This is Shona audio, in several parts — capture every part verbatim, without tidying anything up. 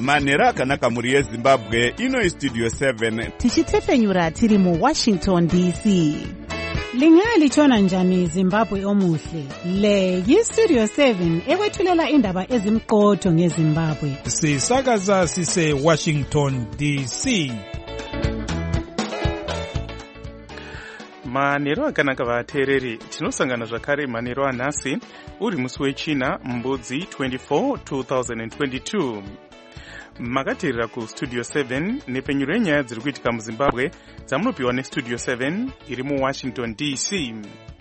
manhero akanaka muri yezimbabwe. Ino istudio seven tichitefenyura tiri mu Washington D C. Lingalitshona njani Zimbabwe omuhle? Le yistudio seven ekwethulela indaba ezimqotho ngeZimbabwe. Sisakaza sise Washington D C. Manhero akanaka vateereri, tinosangana zvakare manhero anhasi uri musi wechina mbudzi twenty-four two thousand twenty-two. Makateerera ku studio seven nepfenyuro yenyaya dziri kuitika muZimbabwe dzamunopiwa nestudio seven iri mu Washington D C.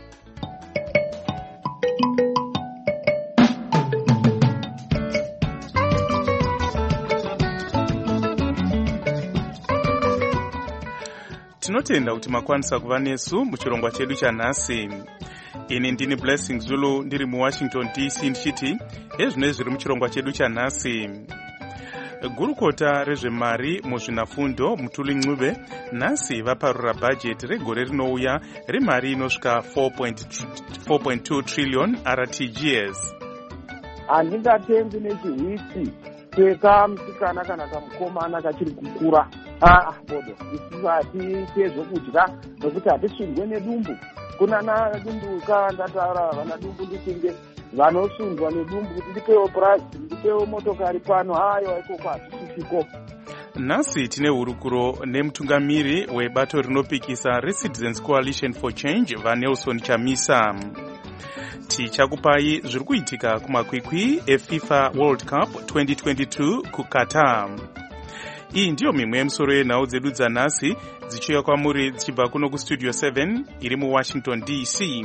Tinotenda kuti makwanisa kuva nesu muchirongwa chedu chanhasi. Ini ndini Blessing Zulu ndiri mu Washington D C ndichiti ezvino zviri muchirongwa chedu chanhasi. Gurukota rezvemari muzvinafundo Mutuli Ncube nhasi vaparura bhajeti regore rinouya remari inosvika four point two trillion R T G S. Handingatendi nechihwitsi chekamusikana kana kamukomana kachiri kukura. Ah, bodo isi hatiite zvokudya nokuti hatisungwe nedumbu. Kunana dumbu kandataura vana dumbu ndisinge vanosundwa nedumbu kuti ndipewo purazi ndipewo motokari pano hayo ikoko hatisisiko. Nhasi tine hurukuro nemutungamiri webato rinopikisa reCitizens Coalition for Change vaNelson Chamisa. Tichakupai zviri kuitika kumakwikwi eFIFA World Cup twenty twenty-two kuQatar. Iyi ndiyo mimwe yemisoro yenhau dzedu dzanhasi dzichiuya kwamuri dzichibva kuno kustudio seven iri mu Washington D C.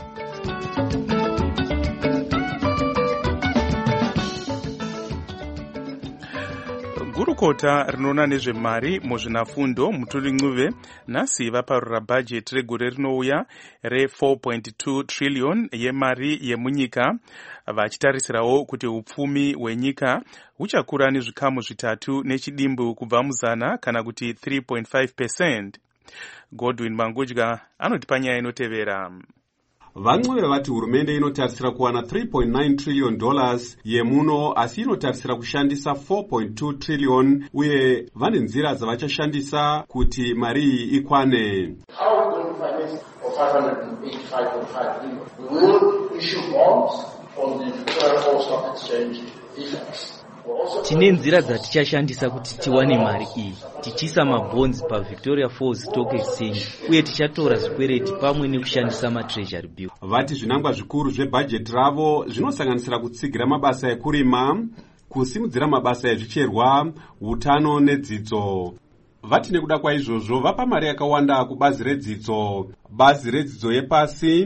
Gurukota rinoona nezvemari muzvinafundo Mutuli Ncube nhasi vaparura bhajeti regore rinouya re four point two trillion yemari yemunyika, vachitarisirawo kuti upfumi hwenyika huchakura nezvikamu zvitatu nechidimbu kubva muzana kana kuti three point five percent. Godwin Mangudya anotipa nyaya inotevera. Vancube vati hurumende inotarisira kuwana three point nine trillion dollars yemuno asi inotarisira kushandisa four point two trillion uye vane nzira dzavachashandisa kuti mari iyi ikwane. How we going to finance for five hundred eighty-five point five billion? We will issue bonds on the Victoria Stock Exchange effects. Tine nzira dzatichashandisa kuti tiwane mari iyi, tichisa mabonds paVictoria Falls Stock Exchange uye tichatora zvikwereti pamwe nekushandisa matreasury bill. Vati zvinangwa zvikuru zvebhajeti ravo zvinosanganisira kutsigira mabasa ekurima, kusimudzira mabasa ezvicherwa, utano nedzidzo. Vati nekuda kwaizvozvo vapa mari yakawanda kubazi redzidzo. Bazi redzidzo yepasi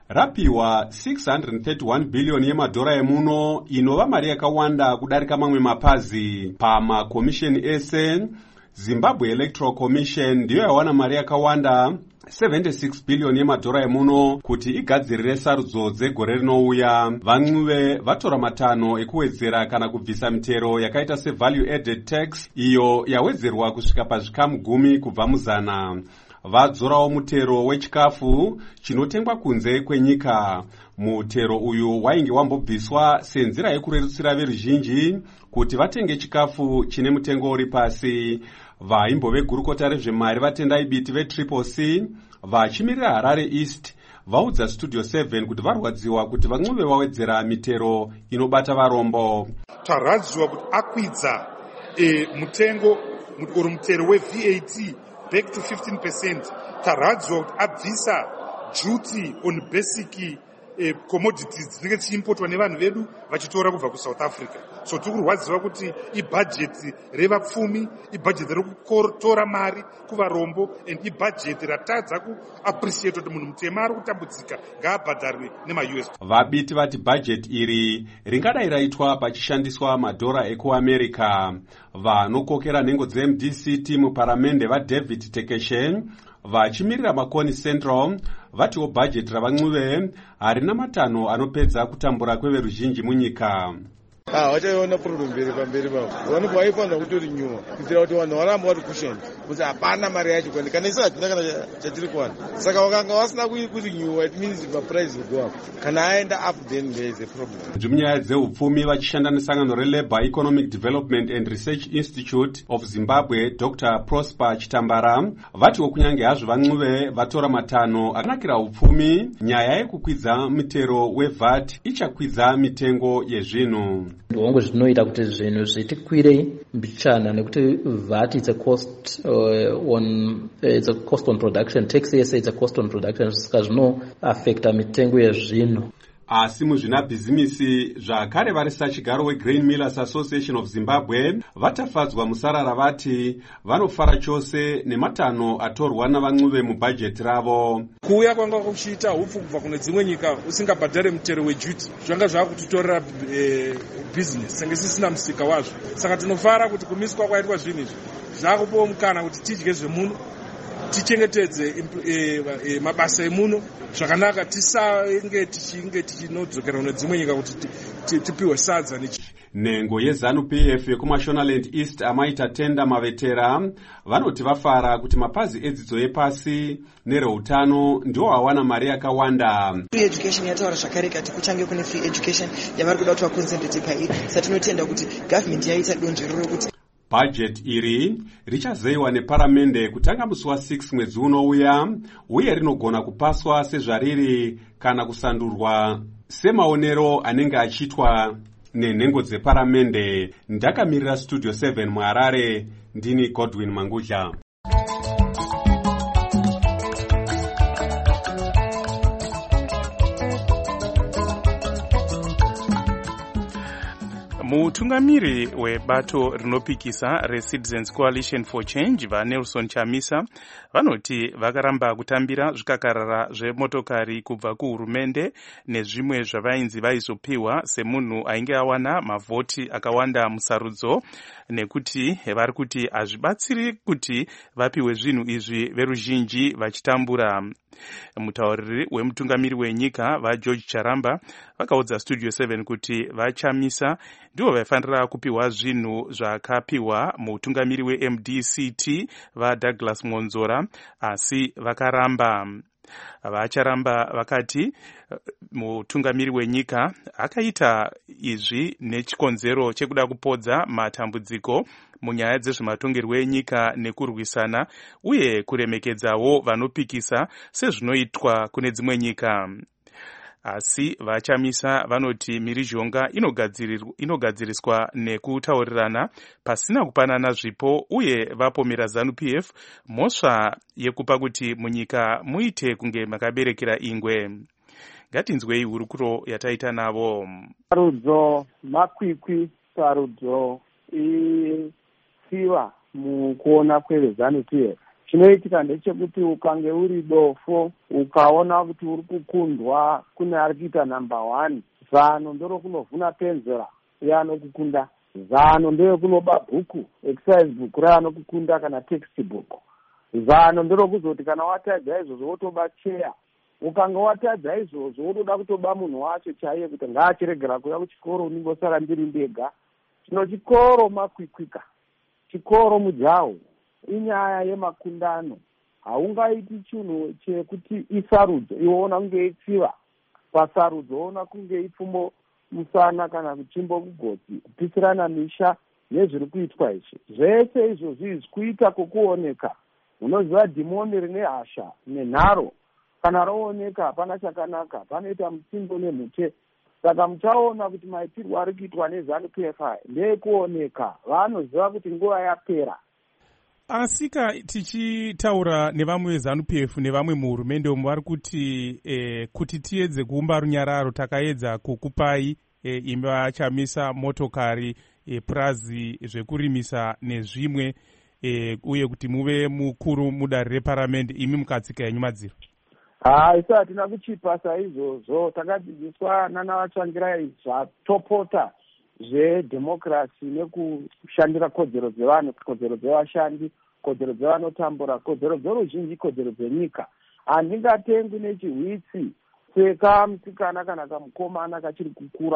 rapiwa six hundred thirty-one billion yemadhora emuno, inova mari yakawanda kudarika mamwe mapazi. Pamakomisheni ese, Zimbabwe Electoral Commission ndiyo yawana mari yakawanda seventy-six billion yemadhora emuno kuti igadzirire sarudzo dzegore rinouya. Vancube vatora matanho ekuwedzera kana kubvisa mitero yakaita se value added tax iyo yawedzerwa kusvika pazvikamu gumi kubva muzana. Vadzorawo mutero wechikafu chinotengwa kunze kwenyika. Mutero uyu wainge wambobviswa senzira yekurerutsira veruzhinji kuti vatenge chikafu chine mutengo uri pasi. Vaimbo vegurukota rezvemari vatendai biti veTriple C vachimirira Harare East vaudza studio seven kuti varwadziwa kuti Vancube vawedzera mitero inobata varombo. Taradzwa kuti akwidza e, mutengo uri mutero weV A T back to fifteen percent. Taradzwa kuti abvisa duty on basic eh, commodities dzinenge dzichiimportwa nevanhu vedu vachitora kubva kuSouth Africa. So tikurwadziwa kuti ibhajeti revapfumi, ibhajeti rekutora mari kuvarombo, and ibhajeti ratadza kuappreciate kuti munhu mutema ari kutambudzika ngaabhadharwe nema-U S. Vabiti vati bhajeti iri ringadai raitwa pachishandiswa madhora ekuAmerica. Vanokokera nhengo dzeM D C T muparamende vaDavid Tekeshe vachimirira Makoni Central vatiwo bhajeti raVancube harina matanho anopedza kutambura kweveruzhinji munyika. ah vachaona problem mberi pamberi pavo vanobva vaifanira kutorinyuwa kuitira kuti vanhu varamba vari kushanda kuti hapana mari yacho kwani kana isi hatina kana chatiri kuwana saka vakanga vasina kurinyuwa it means maprice will go up kana aenda up then there is a problem. munyaya dzeupfumi vachishanda nesangano relabour economic development and research institute of zimbabwe dr prosper chitambara vatiwo kunyange hazvo vancuve vatora matanho akanakira upfumi nyaya yekukwidza mutero wevat ichakwidza mitengo yezvinhu. hongu zvinoita kuti zvinhu zvitikwirei mbichana nekuti vat is a cost uh, on uh, it's a cost on production, tax yese it's a cost on production, saka zvinoaffecta mitengo yezvinhu. asi muzvinabhizimisi zvakare vari sachigaro wegrain millers association of zimbabwe vatafadzwa musarara vati vanofara chose nematanho atorwa navancuve mubhajeti ravo. kuuya kwanga kuchiita upfu kubva kune dzimwe nyika usingabhadhare mutero weduty zvanga zvakutitorera e, bhizinesi senge sisina musika wazvo, saka tinofara kuti kumiswa kwaitwa zvinhu izvi zvakupawo mukana kuti tidye zvemuno, tichengetedze e, e, mabasa emuno zvakanaka, tisange tichinge tichinodzokera nedzimwe nyika kuti tipiwe sadza nechi. nhengo yeZANU-P F yekumashonaland east amaita tenda mavetera vanoti vafara kuti mapazi edzidzo yepasi nereutano ndiwo awana mari yakawanda. Free education yataura zvakare kati kuchange kune free education yavari kuda kuti vaconcentrate pairi, saka tinotenda kuti government yaita donzvero rokuti bhajet iri richazoiwa neparamende kutanga musi wa6 mwedzi unouya uye rinogona kupaswa sezvariri kana kusandurwa semaonero anenge achiitwa nenhengo dzeparamende. Ndakamirira studio seven muHarare, ndini Godwin Mangudla. mutungamiri webato rinopikisa reCitizens Coalition for Change vaNelson Chamisa vanoti vakaramba kutambira zvikakarara zvemotokari kubva kuhurumende nezvimwe zvavainzi vaizopiwa semunhu ainge awana mavhoti akawanda musarudzo, nekuti vari kuti hazvibatsiri kuti vapiwe zvinhu izvi veruzhinji vachitambura. Mutauriri wemutungamiri wenyika vaGeorge Charamba vakaudza Studio seven kuti vaChamisa ndivo vaifanira kupiwa zvinhu zvakapiwa mutungamiri weM D C T vaDouglas Monzora, asi vakaramba. Vacharamba vakati mutungamiri wenyika akaita izvi nechikonzero chekuda kupodza matambudziko munyaya dzezvematongerwo enyika nekurwisana uye kuremekedzawo vanopikisa sezvinoitwa kune dzimwe nyika. Asi vaChamisa vanoti mhirizhonga inogadziriswa nekutaurirana pasina kupanana zvipo, uye vapomera ZANU-P F mhosva yekupa kuti munyika muite kunge makaberekera ingwe. Ngatinzwei hurukuro yataita navo. Sarudzo makwikwi, sarudzo isiva mukuona kweZANU-P F. Chinoitika ndechekuti ukange uri dofo ukaona kuti uri kukundwa kune ari kuita namba one, zano ndoro kunovhuna penzera yaanokukunda, zano ndero kunoba bhuku exercise book raanokukunda kana text book, zano ndero kuzoti kana watadza izvozvo wotoba cheya, ukange watadza izvozvo wotoda kutoba munhu wacho chaiye kuti ngaachiregera kuya kuchikoro unenge osara ndiri ndega. Chino chikoro makwikwika, chikoro mujaho, inyaya yemakundano. Haungaiti chinhu chekuti isarudzo iwoona kunge itsiva, pasarudzo ona kunge ipfumo musana kana kuchimbo kugodzi, kupisirana misha nezviri kuitwa izvi. Zvese izvo zvizvi kuita kwokuoneka, unoziva dhimoni rine hasha nenharo kana rooneka hapana chakanaka, panoita mutsindo nemhute. Saka muchaona kuti maitirwo ari kuitwa neZANU-P F ndeyekuoneka, vanoziva kuti nguva yapera. Asika tichitaura nevamwe veZANU-P F nevamwe muhurumende umo vari kuti eh, kuti tiedze kuumba runyararo takaedza kukupai eh, imi vaChamisa motokari eh, purazi zvekurimisa nezvimwe eh, uye kuti muve mukuru mudare reparamende, imi mukatsika yenyu madziro. Ah, isa hatina kuchipa saizvozvo, takadzidziswa nana vatsvangirai zvatopota zvedhemokirasi nekushandira kodzero dzevanhu, kodzero dzevashandi, kodzero dzevanotambura, kodzero dzoruzhinji, kodzero dzenyika. Handingatengwi nechihwitsi seka musikana kana kamukomana kachiri kukura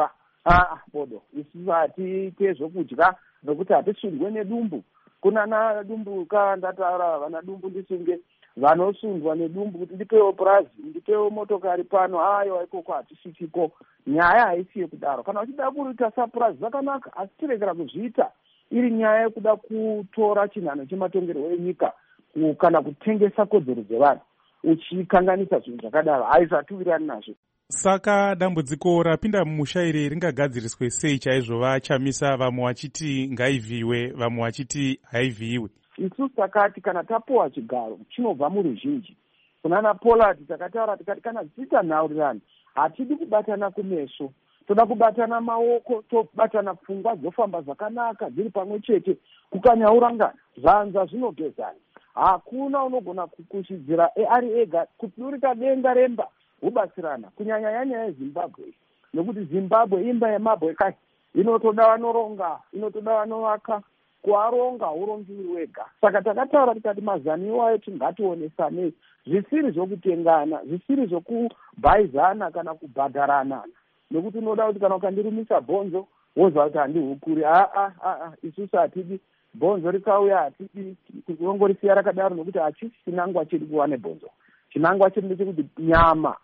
ah bodo isusu hatiite zvokudya nokuti hatisundwe nedumbu. Kunana dumbu ka ndataura vana dumbu ndisunge vanosundwa nedumbu kuti ndipewo purazi ndipewo motokari pano ayo ikoko hatisvikiko. Nyaya haisi yekudaro. Kana uchida kuita sapurazi zvakanaka asi tirekera kuzviita iri nyaya yekuda kutora chinhano chematongerwo enyika kana kutengesa kodzero dzevanhu uchikanganisa zvinhu zvakadaro haizvatiwirirani nazvo. Saka dambudziko rapinda mumushairi ringagadziriswe sei chaizvo vachamisa, vamwe vachiti ngaivhiwe, vamwe vachiti haivhiiwe? Isusu takati kana tapuwa chigaro chinobva muruzhinji. Kunana Pollard takataura tikati kana zviita nhaurirano hatidi kubatana kumeso, toda kubatana maoko, tobatana pfungwa dzofamba zvakanaka dziri pamwe chete, kukanyaurangana zvanza zvinogezana. Hakuna unogona kukushidzira ari ega kudurika denga remba hubatsirana kunyanya nyanya yeZimbabwe, nokuti Zimbabwe imba yemabwe kai inotoda vanoronga, inotoda vanovaka, kuaronga urongiwi wega. Saka takataura tikati mazaniwa etu ngationesanei, zvisiri zvokutengana, zvisiri zvokubhaizana kana kubhadharana, nokuti unoda kuti kana ukandirumisa bhonzo woziva kuti handihukuri. Aa aa isusu hatidi bhonzo rikauya, hatidi kurongorisiya rakadaro, nokuti hachisi chinangwa chedu kuva nebhonzo. Chinangwa chedu ndechekuti nyama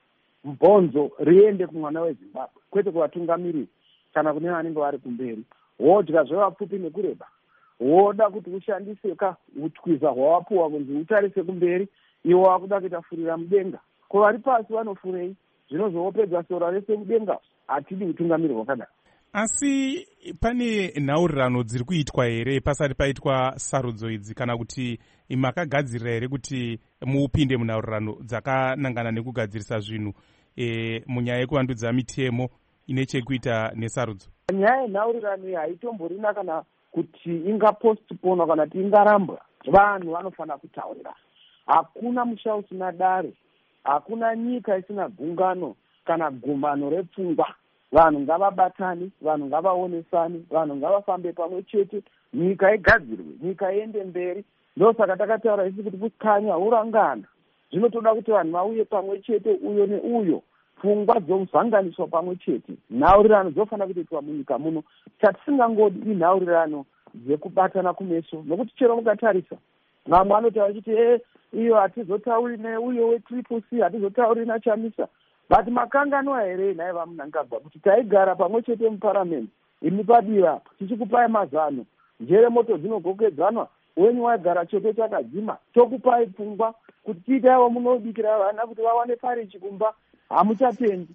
bhonzo riende kumwana weZimbabwe, kwete kuvatungamiriri kana kune vanenge vari kumberi. Wodya zvevapfupi nekureba, woda kuti ushandise ka utwiza hwawapuwa kunzi utarise kumberi, iwo wakuda kuita furira mudenga. Ko vari pasi vanofurei? Zvinozovopedza sora rese mudenga. Hatidi utungamiri hwakadaro. Asi pane nhaurirano dziri kuitwa here pasati paitwa sarudzo idzi, kana kuti makagadzirira here kuti muupinde munhaurirano dzakanangana nekugadzirisa zvinhu e, munyaya yekuvandudza mitemo ine chekuita nesarudzo? Nyaya yenhaurirano haitomborina kana kuti ingapostponwa kana kuti ingarambwa. Vanhu vanofanira kutaurira. Hakuna musha usina dare, hakuna nyika isina gungano kana gumano repfungwa. Vanhu ngavabatani, vanhu ngavaonesani, vanhu ngavafambe pamwe chete, nyika igadzirwe, nyika iende mberi. Ndosaka takataura isi kuti kukanya urangana. Zvinotoda kuti vanhu vauye pamwe chete, uyo neuyo, pfungwa dzozanganiswa pamwe chete. Nhaurirano dzofanira kuitwa munyika muno. Chatisingangodi inhaurirano dzekubatana kumeso, nokuti chero mukatarisa vamwe vanotaura kuti eh iyo hatizotauri neuyo wetriple C, hatizotauri naChamisa. But makangano here naye vamunangagwa kuti taigara pamwe chete muparamendi, imi padiva tichikupai mazano, njere moto dzinogokedzanwa, wenyu waigara choto chakadzima, tokupai pfungwa kuti tiitaiwo munobikira vana kuti vawane pari chikumba, hamuchatendi.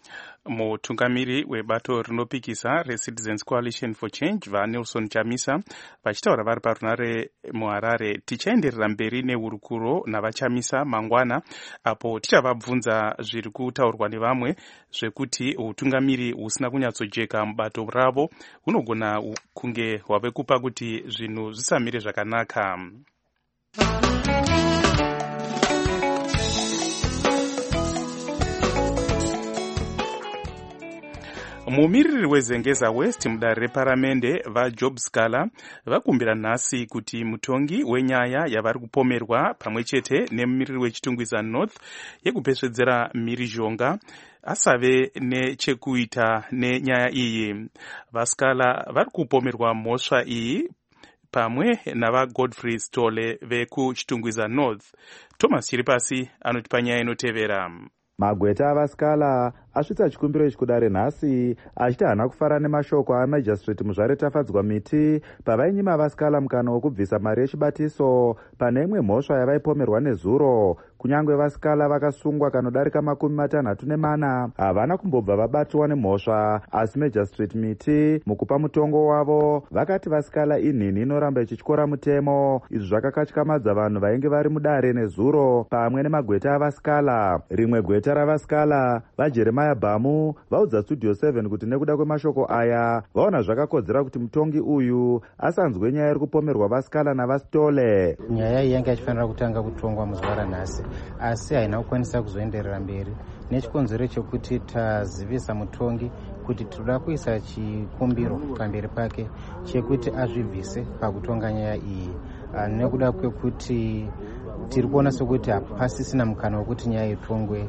Mutungamiri webato rinopikisa reCitizens Coalition for Change vaNelson Chamisa vachitaura vari parunare muHarare. Tichaenderera mberi neurukuro navachamisa mangwana, apo tichavabvunza zviri kutaurwa nevamwe zvekuti utungamiri husina kunyatsojeka mubato ravo hunogona kunge hwave kupa kuti zvinhu zvisamire zvakanaka. Mumiriri weZengeza West mudare reparamende vaJob Scala vakumbira nhasi kuti mutongi wenyaya yavari kupomerwa pamwe chete nemumiriri weChitungwiza North yekupesvedzera mhirizhonga asave nechekuita nenyaya iyi. VaScala vari kupomerwa mhosva iyi pamwe navaGodfrey Stole vekuChitungwiza North. Thomas Chiripasi anotipa nyaya inotevera. Magweta avaScala asvitsa chikumbiro ichi kudare nhasi achiti haana kufara nemashoko amajistrate muzvare tafadzwa miti pavainyima vaScala mukana wokubvisa mari yechibatiso pane imwe mhosva yavaipomerwa nezuro. Kunyange vaScala vakasungwa kanodarika makumi matanhatu nemana havana kumbobva vabatwa nemhosva, asi magistrate miti mukupa mutongo wavo vakati vaScala inhini inoramba ichityora mutemo. Izvi zvakakatyamadza vanhu vainge vari mudare nezuro pamwe nemagweta avaScala. Rimwe gweta ravaScala vaJeremiah Bhamu vaudza Studio seven kuti nekuda kwemashoko aya vaona zvakakodzera kuti mutongi uyu asanzwe nyaya iri kupomerwa vaScala navaStole. Nyaya iyi yanga ichifanira kutanga kutongwa muzuva ranhasi, asi haina kukwanisa kuzoenderera mberi nechikonzero chekuti tazivisa mutongi kuti tinoda kuisa chikumbiro pamberi pake chekuti azvibvise pakutonga nyaya iyi, nekuda kwekuti tiri kuona sekuti hapasisina mukana wekuti nyaya yetongwe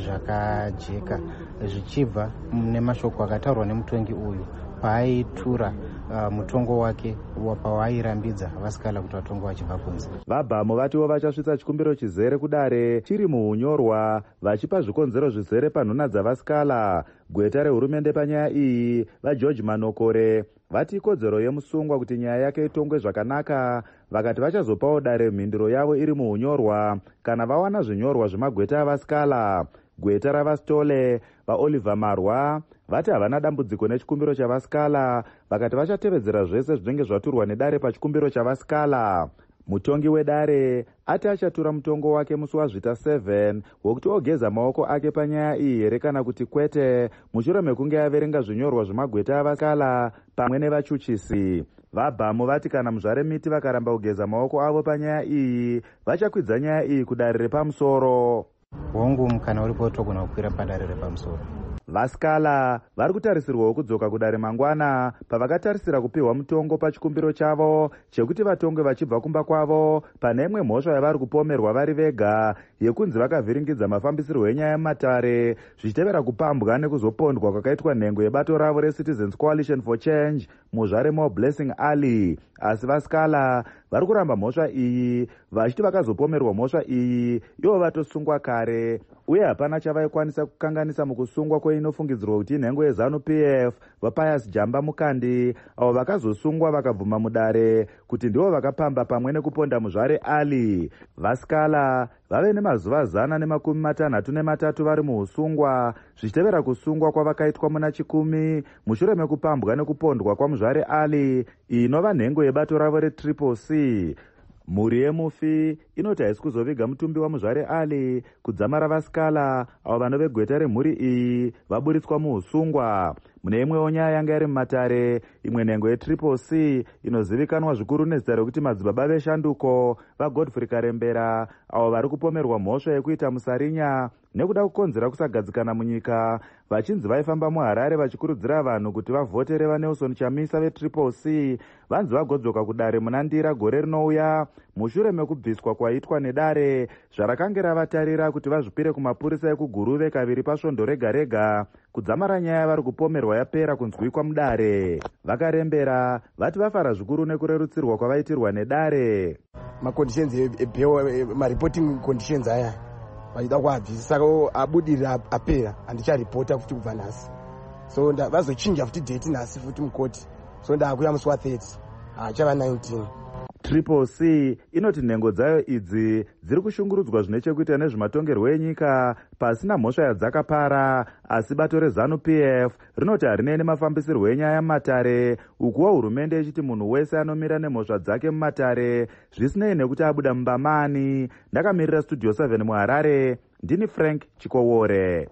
zvakajeka zvichibva nemashoko akataurwa nemutongi uyu paaitura uh, mutongo wake pawairambidza vasikala kuti vatongo vachibva kunze. vabhamu vatiwo vachasvitsa chikumbiro chizere kudare chiri muunyorwa vachipa zvikonzero zvizere panhuna dzavasikala. gweta rehurumende panyaya iyi vageorge manokore vati ikodzero yemusungwa kuti nyaya yake itongwe zvakanaka. vakati vachazopawo dare mhinduro yavo iri muunyorwa kana vawana zvinyorwa zvemagweta avasikala. gweta ravastole vaoliver marwa vati havana dambudziko nechikumbiro chavasikala. vakati vachatevedzera zvese zvinenge zvaturwa nedare pachikumbiro chavasikala. mutongi wedare ati achatura mutongo wake musi wazvita seven wokuti ogeza maoko ake panyaya iyi here kana kuti kwete mushure mekunge averenga zvinyorwa zvemagweta avasikala pamwe nevachuchisi. vabhamu vati kana muzvare miti vakaramba kugeza maoko avo panyaya iyi vachakwidza nyaya iyi kudare repamusoro. hongu mukana uripo togona kukwira padare repamusoro. vasikala vari kutarisirwawo kudzoka kudare mangwana pavakatarisira kupiwa mutongo pachikumbiro chavo chekuti vatongwe vachibva kumba kwavo pane imwe mhosva yavari kupomerwa vari vega yekunzi vakavhiringidza mafambisirwo enyaya yematare zvichitevera kupambwa nekuzopondwa kwakaitwa nhengo yebato ravo reCitizens Coalition for Change muzvare Mo Blessing Ali. asi vasikala vari kuramba mhosva iyi vachiti vakazopomerwa mhosva iyi ivo vatosungwa kare uye hapana chavaikwanisa kukanganisa mukusungwa kweinofungidzirwa kuti inhengo yeZANU P F vaPius Jamba Mukandi avo vakazosungwa vakabvuma mudare kuti ndivo vakapamba pamwe nekuponda muzvare Ali. vasikala vave nemazuva zana nemakumi matanhatu nematatu vari muusungwa zvichitevera kusungwa kwavakaitwa muna chikumi mushure mekupambwa nekupondwa kwamuzvare Ali inova nhengo yebato ravo retriple C. mhuri yemufi inoti haisi kuzoviga mutumbi wamuzvare Ali kudzamara vasikala avo vanove gweta remhuri iyi vaburitswa muusungwa. mune imwewo nyaya yanga iri mumatare imwe nhengo yetriple C inozivikanwa zvikuru nezita rekuti madzibaba veshanduko vaGodfrey Karembera avo vari kupomerwa mhosva yekuita musarinya nekuda kukonzera kusagadzikana munyika vachinzi vaifamba muHarare vachikurudzira vanhu kuti vavhotere vaNelson Chamisa vetriple C vanzi vagodzoka kudare muna Ndira gore rinouya mushure mekubviswa kwaitwa nedare zvarakange ravatarira kuti vazvipire kumapurisa ekuGuruve kaviri pasvondo rega rega kudzamara nyaya vari kupomerwa yapera kunzwikwa mudare. vakarembera vati vafara zvikuru nekurerutsirwa kwavaitirwa nedare. maconditions ebheo mareporting conditions aya vachida kuabvisa saka abudirira apera handicharipota futi kubva nhasi so vazochinja futi date nhasi futi mukoti so ndakuya musi wa30 hachava nineteen. triple C inoti nhengo dzayo idzi dziri kushungurudzwa zvine chekuita nezvematongerwo enyika pasina mhosva yadzakapara asi bato reZANU P F rinoti harinei nemafambisirwo enyaya yematare ukuwo hurumende ichiti munhu wese anomira nemhosva dzake mumatare zvisinei nekuti abuda mumbamani. ndakamirira studio seven muHarare ndini Frank Chikowore.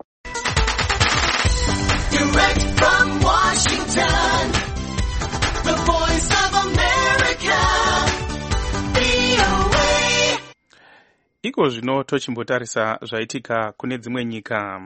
Direct from Washington, the voice of America. iko zvino tochimbotarisa zvaitika kune dzimwe nyika.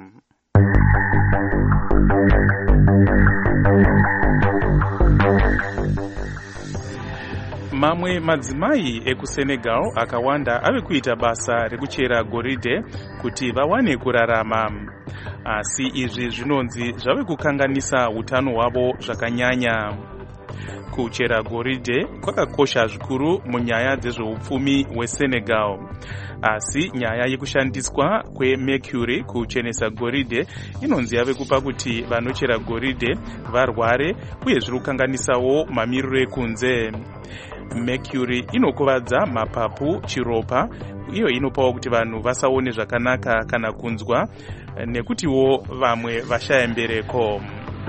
mamwe madzimai ekuSenegal akawanda ave kuita basa rekuchera goridhe kuti vawane kurarama, asi izvi zvinonzi zvave kukanganisa utano hwavo zvakanyanya. kuchera goridhe kwakakosha zvikuru munyaya dzezveupfumi hweSenegal, asi nyaya yekushandiswa kwemercury kuchenesa goridhe inonzi yave kupa kuti vanochera goridhe varware uye zviri kukanganisawo mamiriro ekunze. mercury inokuvadza mapapu, chiropa, iyo inopawo kuti vanhu vasaone zvakanaka kana kunzwa nekutiwo vamwe vashaya mbereko.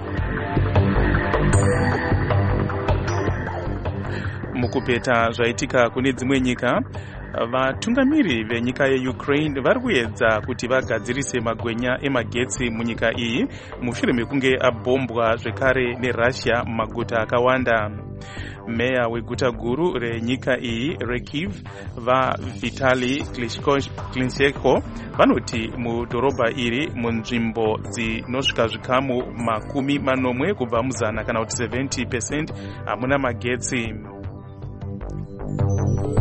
mukupeta zvaitika kune dzimwe nyika, vatungamiri venyika yeUkraine vari kuedza kuti vagadzirise magwenya emagetsi munyika iyi mushure mekunge abhombwa zvekare neRussia mumaguta akawanda. meya weguta guru renyika iyi Rekiv vaVitali Klitschko vanoti mudhorobha iri munzvimbo dzinosvika zvikamu makumi manomwe kubva muzana kana kuti seventy percent hamuna magetsi.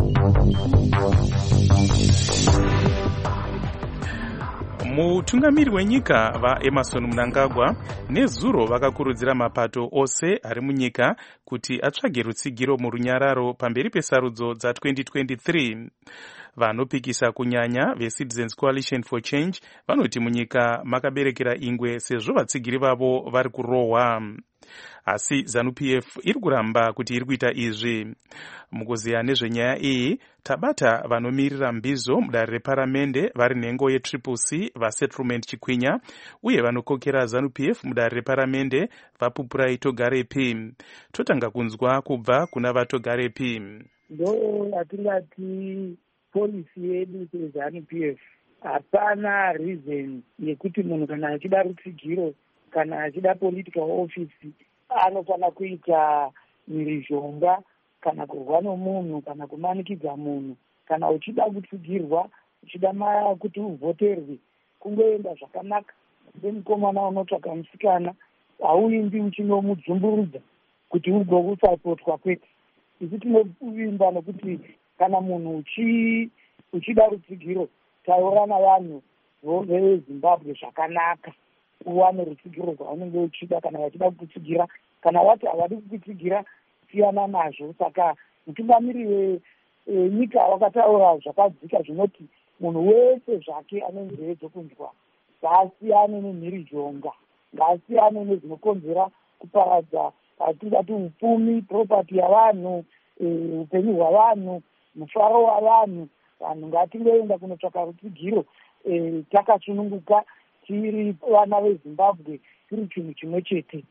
mutungamiri wenyika vaEmerson Mnangagwa nezuro vakakurudzira mapato ose ari munyika kuti atsvage rutsigiro murunyararo pamberi pesarudzo dza-twenty twenty-three. Vanopikisa kunyanya veCitizens Coalition for Change vanoti munyika makaberekera ingwe sezvo vatsigiri vavo vari kurohwa. Asi ZANU-P F iri kuramba kuti iri kuita izvi. Mukuziya nezvenyaya iyi tabata vanomirira mbizo mudare reparamende vari nhengo yetriple C vaSettlement Chikwinya uye vanokokera ZANU-P F mudare reparamende vaPupurai Togarepi. Totanga kunzwa kubva kuna vaTogarepi. Ndo atingati polisi yedu seZANU-P F hapana reason yekuti munhu kana achida rutsigiro kana achida political office anofana kuita mhirizhonga kana kurwa nomunhu kana kumanikidza munhu. Kana uchida kutsigirwa uchida kuti uvhoterwe kungoenda zvakanaka semukomana unotsvaka musikana hauimbi uchinomudzumburudza kuti ugokusapotwa kwete. Isi tinovimba nokuti kana munhu uchida rutsigiro taura navanhu veZimbabwe zvakanaka uwane rutsigiro rwaunenge uchida. Kana vachida kukutsigira kana vati havadi kukutsigira siyana nazvo. Saka mutungamiri wenyika wakataura zvakadzika zvinoti munhu wese zvake anenzeve dzokunzwa ngaasiyane nemhirizhonga, ngaasiyane nezvinokonzera kuparadza atingati upfumi, propati yavanhu, upenyu hwavanhu, mufaro wavanhu. Vanhu ngatingoenda kunotsvaka rutsigiro takasununguka tiri vana veZimbabwe tiri chinhu chimwe chete.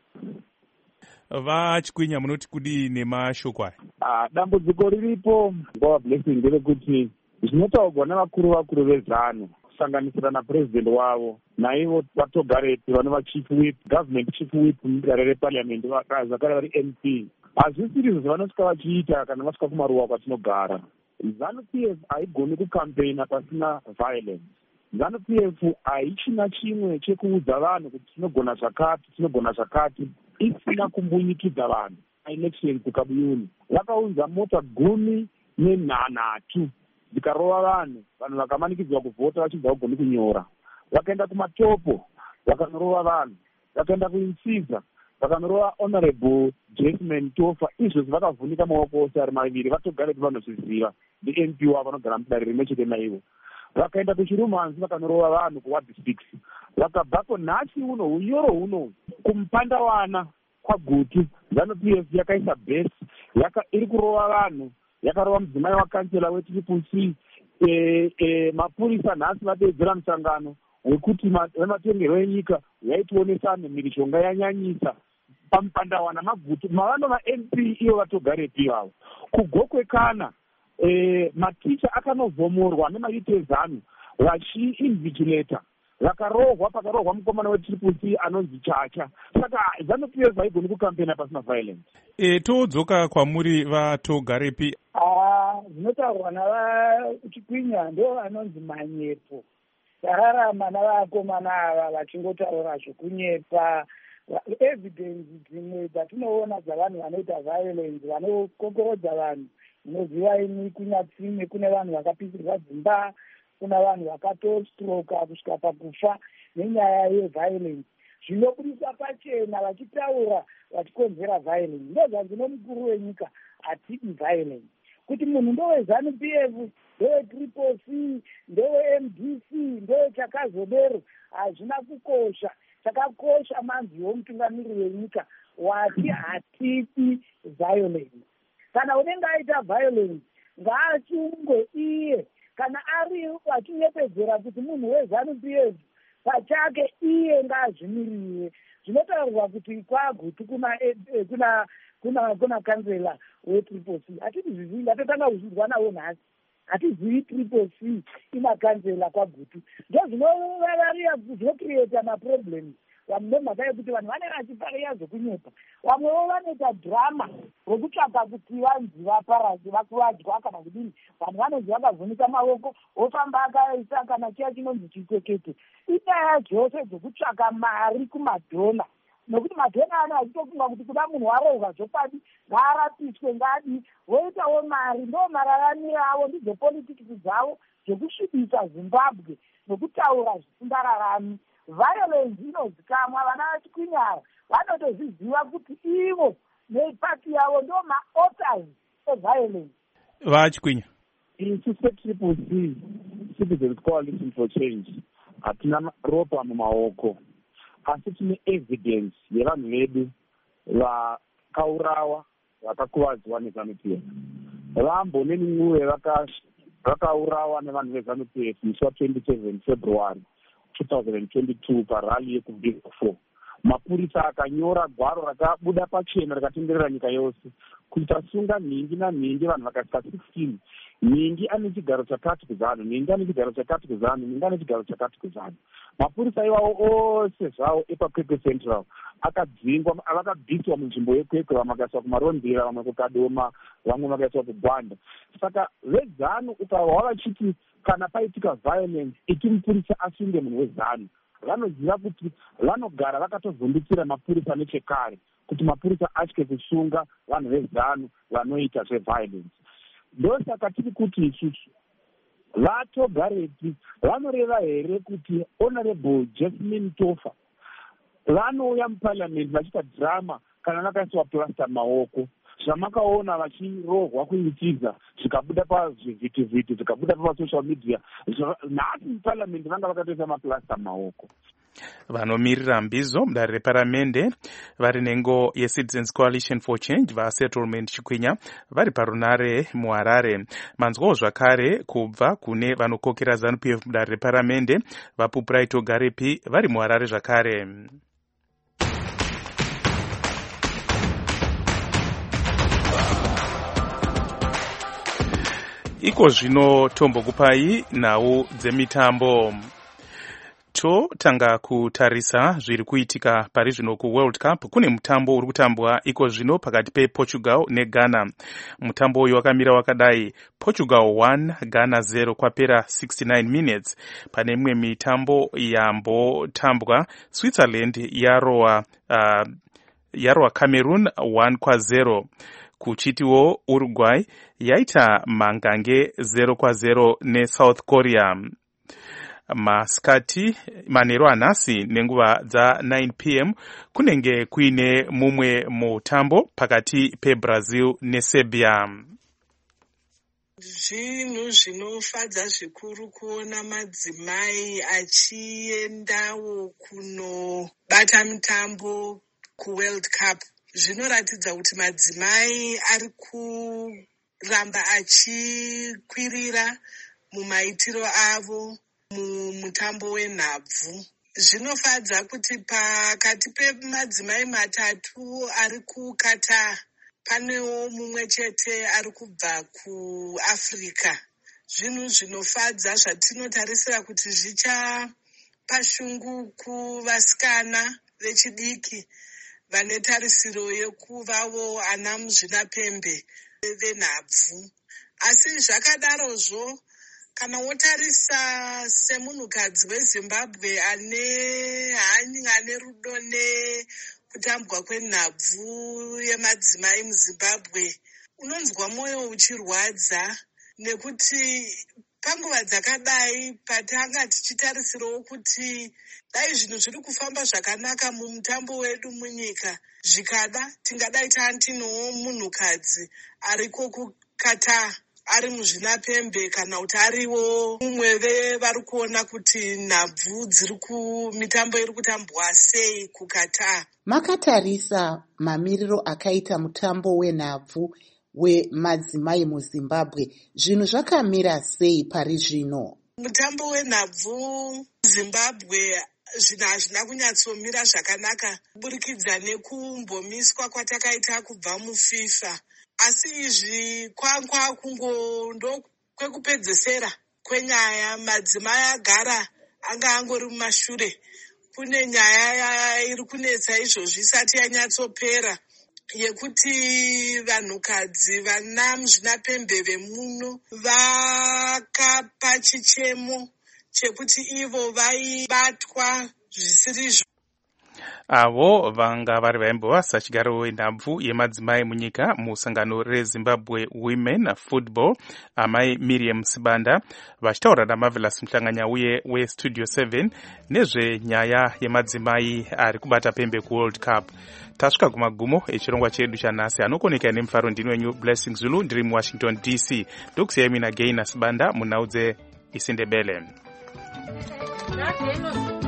VaChikwinya munoti kudii nemashoko aya? Ah, dambudziko riripo nguva blessing nderekuti zvinotaurwa navakuru vakuru vezano kusanganisira napresident wavo naivo vaTogarepi vanova chief whip, government chief whip mudare reparliament zvakare vari M P. Hazvisiri izvo zvanosvika vachiita kana vasvika kumaruwa kwatinogara. ZANU-P F haigoni kukampeina pasina violence. ZANU-P F haichina chimwe chekuudza vanhu kuti tinogona zvakati tinogona zvakati isina kumbunyikidza vanhu elections kukabuyuni. Vakaunza mota gumi nenhanhatu dzikarova vanhu, vanhu vakamanikidzwa kuvhota vachibva kugoni kunyora. Vakaenda kumatopo vakanorova vanhu, vakaenda kuinsiza vakanorova honorable Jasmine Tofa. Izvozvo vakavhunika maoko ose ari maviri. VaTogarepi vanozviziva ndi M P wavo vanogara mudare rimwe chete naivo. Vakaenda kuChirumanzi vakanorova vanhu kuward six. Vakabvako nhasi uno unyoro huno kumupanda kwaGutu ZANU-P F yakaisa base yaka iri kurova vanhu, yakarova mudzimai wakansela wetriple C. E, e, mapurisa nhasi vadeedzera musangano wekuti vematongerwo enyika yaituonesana mhirizhonga yanyanyisa pamupandawana maGutu mavanova M P ivo vaTogarepi vavo. Kugokwekana e, maticha akanovhomorwa nemaiti ezanu vachiinvigilata vakarohwa pakarohwa mukomana wetriple C anonzi Chacha. Saka ZANU-P F haigoni kukampena pasina violence. E, todzoka kwamuri vaTogarepi. Ah, zvinotaurwa navaChikwinya ndo anonzi manyepo. Tararama navakomana ava vachingotaura zvokunyepa. Evidence dzimwe dzatinoona dzavanhu vanoita violence, vanokokorodza vanhu. Munoziva imi kunyatsime kune vanhu vakapisirwa dzimba, kuna vanhu vakatostroka kusvika pakufa nenyaya yeviolence. Zvinobudisa pachena vachitaura vachikonzera violence. Ndozvanzi nomukuru wenyika hatidi violence. Kuti munhu ndowe ZANU-P F, ndowe triple C, ndowe M D C, ndowe chakazodero, hazvina kukosha. Chakakosha manzi womutungamiri wenyika wati hatidi violence. Kana unenge aita violence ngaachungwe iye. Kana ari achinyepedzera kuti munhu weZANU-P F pachake iye ngaazvimirire. Zvinotaurwa kuti kwaGutu kuna kuna kuna kuna kansela wetriple C. Hatidi zvizinga ndatotanga kuzvinzwa nawo nhasi. Hatizivi triple C ina kansela kwaGutu. Ndo zvinovararia zvocreata maproblems. Vamwe nemhaka yekuti vanhu vanenge vachifarira zvokunyepa. Vamwewo vanoita drama rokutsvaka kuti vanzi vaparadze vakuvadywa kana kudini. Vanhu vanonzi vakavhunika maoko ofamba akaisa kana chiya chinonzi chisekete. Inyaya dzose dzokutsvaka mari kumadhona nokuti madhona ano achitofunga kuti kuda munhu warohwa zvokwadi ngaarapiswe ngadi voitawo mari, ndo mararamiro avo, ndidzo politikisi dzavo dzekusvibisa Zimbabwe nokutaura zvisingararami. Violence inozikamwa, vana vachikwinyara vanotozviziva kuti ivo nepati yavo ndo ma-authors eviolence. Vachikwinya isu setriple C Citizens Coalition for Change hatina ropa mumaoko, asi tine evidence yevanhu vedu vakaurawa vakakuvadzwa neZANU-P F. Vambo neMincube vakaurawa nevanhu veZANU-P F musi wa27 February twenty twenty-two parali yekubig four. Mapurisa akanyora gwaro rakabuda pachena rikatenderera nyika yose kuti tasunga nhingi nanhingi vanhu vakasvika sixteen. Nhingi ane chigaro chakati kuZANU, nhingi ane chigaro chakati kuZANU, nhingi ane chigaro chakati kuZANU. Mapurisa iwawo ose zvawo epakwekwe Central akadzingwa, vakabviswa munzvimbo yekwekwe, vamwe vakaiswa kumarondera, vamwe kukadoma, vamwe vakaiswa kugwanda. Saka veZANU ukahwa vachiti kana paitika violence iti mupurisa asunge munhu weZANU, vanoziva kuti vanogara vakatovhundukira mapurisa nechekare kuti mapurisa atye kusunga vanhu veZANU vanoita zveviolence. Ndosaka tiri kuti isusu vatogarepi vanoreva here kuti Honorable Jasmine Tofa vanouya muparliament vachiita drama kana vakaiswa plasta maoko, zvamakaona vachirohwa kuitiza zvikabuda pazvivhitivhiti zvikabuda pasocial media. Nhasi muparliament vanga vakatoisa maplasta maoko. Vanomirira mbizo mudare reparamende vari nengo yeCitizens Coalition for Change vaSettlement Chikwinya vari parunare muHarare. Manzwawo zvakare kubva kune vanokokera ZANU-P F mudare reparamende vaPupraito Garepi vari muHarare zvakare. Iko zvino tombokupai nhau dzemitambo. Totanga kutarisa zviri kuitika pari zvino kuWorld Cup. Kune mutambo uri kutambwa iko zvino pakati pePortugal neGhana. Mutambo uyu wakamira wakadai: Portugal one Ghana zero kwapera sixty-nine minutes. Pane imwe mitambo yambotambwa, Switzerland yarowa uh, yarowa Cameroon one kwa zero. Kuchitiwo Uruguay yaita mangange zero kwa zero neSouth Korea. Maskati manero anasi nenguva dza nine p m kunenge kuine mumwe mutambo pakati peBrazil neSerbia. Zvinhu zvinofadza zvikuru kuona madzimai achiendawo kunobata mutambo kuWorld Cup. Zvinoratidza kuti madzimai ari kuramba achikwirira mumaitiro avo mumutambo wenhabvu. Zvinofadza kuti pakati pemadzimai matatu ari kukata panewo mumwe chete ari kubva kuAfrica. Zvinhu zvinofadza zvatinotarisira kuti zvichapa shungu kuvasikana vechidiki vane tarisiro yekuvavo ana muzvinapembe venhabvu. Asi zvakadarozvo, kana wotarisa semunhukadzi weZimbabwe ane hanya ane rudo nekutambwa kwenhabvu yemadzimai muZimbabwe, unonzwa mwoyo uchirwadza, nekuti panguva dzakadai patanga tichitarisirawo kuti dai zvinhu zviri kufamba zvakanaka mumutambo wedu munyika, zvikada tingadai taantinowo munhukadzi ariko kukata ari muzvinapembe, kana kuti ariwo umwe vevari kuona kuti nhabvu dziri kumitambo iri kutambwa sei kukata. Makatarisa mamiriro akaita mutambo wenhabvu wemadzimai muZimbabwe, zvinhu zvakamira sei pari zvino? Mutambo wenhabvu Zimbabwe zvinhu hazvina kunyatsomira zvakanaka kuburikidza nekumbomiswa kwatakaita kubva muFIFA. Asi izvi kwanga kungo ndo kwekupedzesera kwenyaya. Madzimai agara anga angori mumashure. Kune nyaya iri kunetsa izvozvi isati yanyatsopera yekuti vanhukadzi vana muzvinapembe vemuno vakapa chichemo chekuti ivo vaibatwa zvisiri. avo vanga vari vaimbowa sachigaro wenhabvu yemadzimai munyika musangano rezimbabwe women football amai Miriam Sibanda vachitaura naMarvelous Muhlanganya uye westudio seven nezvenyaya yemadzimai ari kubata pembe kuworld cup. Tasvika kumagumo echirongwa chedu chanhasi. Anokoneka nemufaro ndini wenyu Blessing Zulu ndiri muWashington D C. Ndokusiyai mina Gaina Sibanda munhau dzeIsindebele.